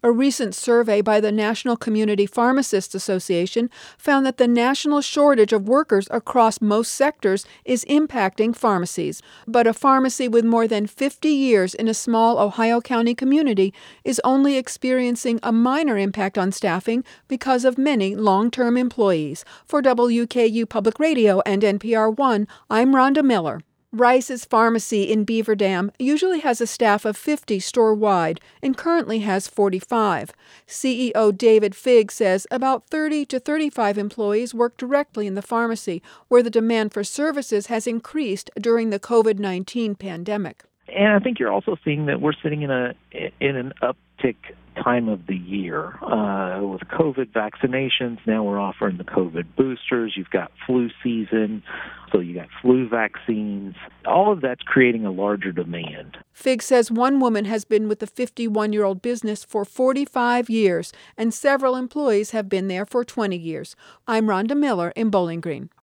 A recent survey by the National Community Pharmacists Association found that the national shortage of workers across most sectors is impacting pharmacies. But a pharmacy with more than 50 years in a small Ohio County community is only experiencing a minor impact on staffing because of many long-term employees. For WKU Public Radio and NPR One, I'm Rhonda Miller. Rice's Pharmacy in Beaver Dam usually has a staff of 50 store-wide and currently has 45. CEO David Figg says about 30 to 35 employees work directly in the pharmacy, where the demand for services has increased during the COVID-19 pandemic. And I think you're also seeing that we're sitting in an uptick time of the year. With COVID vaccinations, now we're offering the COVID boosters. You've got flu season, so you got flu vaccines. All of that's creating a larger demand. Figg says one woman has been with the 51-year-old business for 45 years, and several employees have been there for 20 years. I'm Rhonda Miller in Bowling Green.